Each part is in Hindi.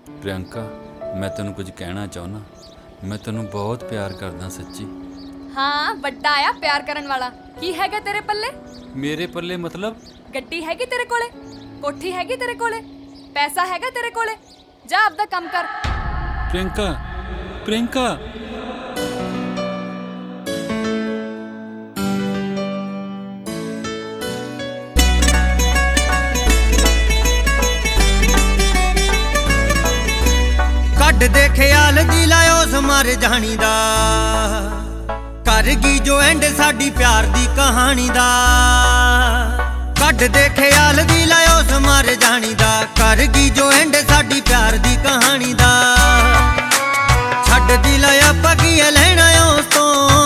प्रियंका, मैं तेनों कुछ कहना चाहना। मैं तेनों बहुत प्यार करदा सच्ची। हाँ, बड्डा आया प्यार करन वाला। की हैगा तेरे पल्ले? मेरे पल्ले मतलब? गड्डी हैगी तेरे कोले, कोठी हैगी तेरे कोले, पैसा हैगा तेरे कोले, जा अपना काम कर। प्रियंका, प्रियंका। कड दे ख्याल दी लायो मर जानी दा, कर गई जो एंड साडी प्यार दी कहानी दा। कड दे ख्याल दी लायो मर जानी दा, कर गई जो एंड साडी प्यार दी कहानी दा। छड्ड दी लाया पगिया लेना उस तो,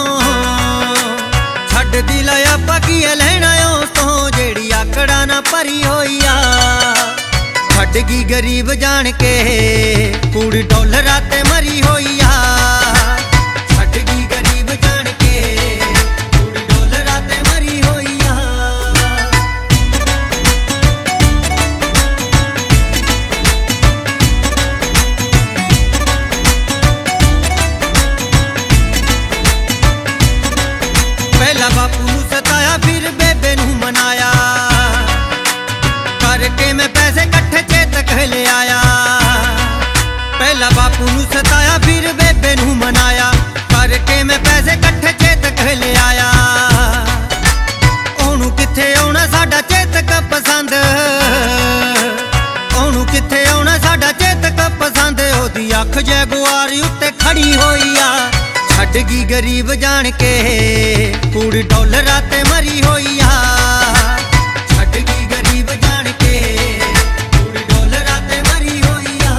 छड्ड दी लाया पगिया लेना उस तो, जेड़ी आकड़ा ना भरी होई आ। छड्ड गई गरीब जान के कूड़ डॉलरां ते मरी होई आ। छड्ड गई गरीब जान के कूड़ डॉलरां ते मरी होई आ। पहला बापू नूं सताया फिर बेबे नूं मनाया, करके मैं पैसे कट्ठे चेतक ले आया। पहला बापू नूं सताया फिर बेबे नूं मनाया, करके मैं पैसे कट्ठे चेतक ले आया। ओनू किथे आउणा साडा चेतक पसंद, ओनू किथे आउणा साडा चेतक पसंद। ओदी अख जैगुआर उत्ते खड़ी होई आ। छड्ड गई गरीब जान के कूड़ डॉलरां ते मरी होई आ। छड्ड गई गरीब जान के कूड़ डॉलरां ते मरी होई आ।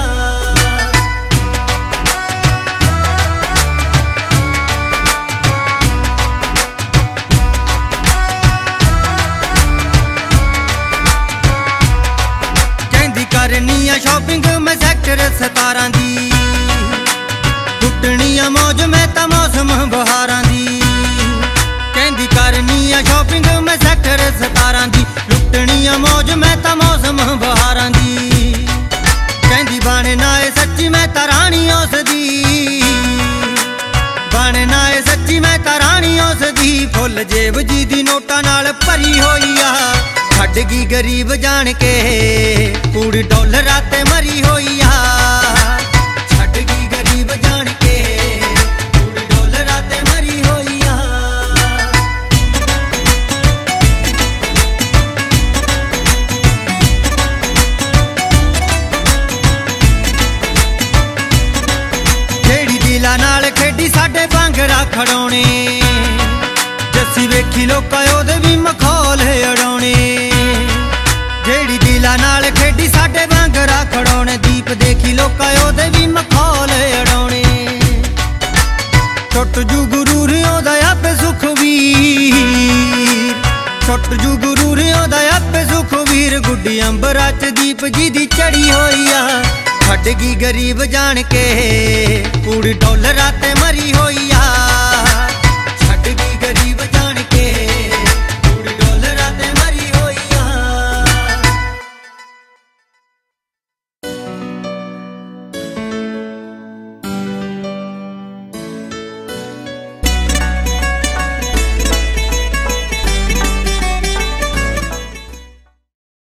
कहंदी करनी आ शॉपिंग मैं सेक्टर 17 दी, टुटनी आ मौज मैं तां मौसम बहारां दी। कहंदी करनी आ शॉपिंग मैं सेक्टर 17 दी, लुटनी आ मौज मैं तां मौसम बहारां दी। कहंदी बनना ए सच्ची मैं तां राणी उस दी, बनना ए सच्ची मैं तां राणी उस दी। फुल जेब जी दी नोटां नाल भरी होई आ। छड्ड गई गरीब जान के कूड़ डॉलरां ते मरी होई आ। छड्ड गई गरीब जान के कूड़ डॉलरां ते मरी होई आ। जेड़ी दिलां नाल खेडी साडे भांगड़ा खड़ाउणे, जस्सी वेखी लोकां ओदे भी मखौल अड़ाउणे। जेड़ी दिलां नाल खेडी साडे भांगड़ा खड़ाउणे, दीप देखी लोकां ओदे भी मखौल अड़ाउणे। टुट जू गुरूर ओदा आपे सुखवीर, टुट जू गुरूर ओदा आपे सुखवीर। गुड्डी अंबरां च दीप जी दी चढ़ी होई आ। छड्ड गई गरीब जान के कूड़ डॉलरां ते मरी होई आ।